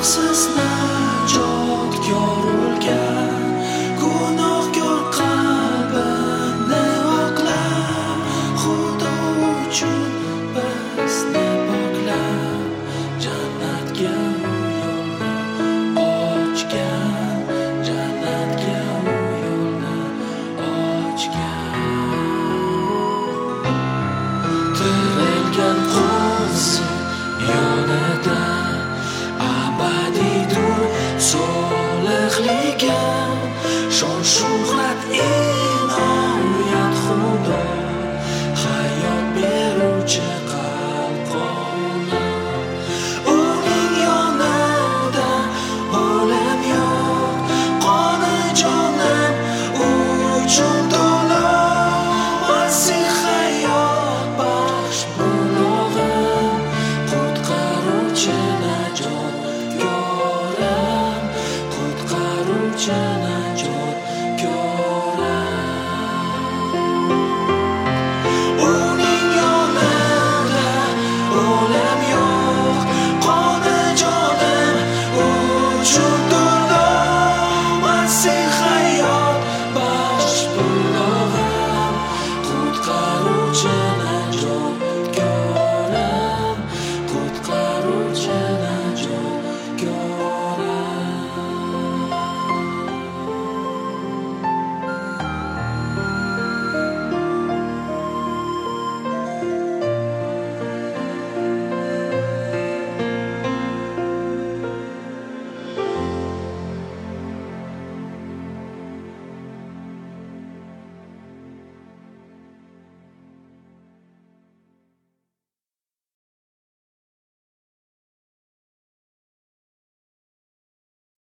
gunohsiz najotgor o'lgan, gunohkor qalbini oqlab, Xudo uchun bizni poklab, jannatga yo'lni ochgan, jannatga yo'lni ochgan. Tirilgan qo'zi yonida abadiydur solihligi, shon shuhrat inoyat Xudo, hayot beruvchi qalqoni. Uning yonida o'lim yo'q, qoni jonim uchun to'la, Masih hayot baxsh bulog'im, qutqaruvchi najotgorim, qutqaruvchi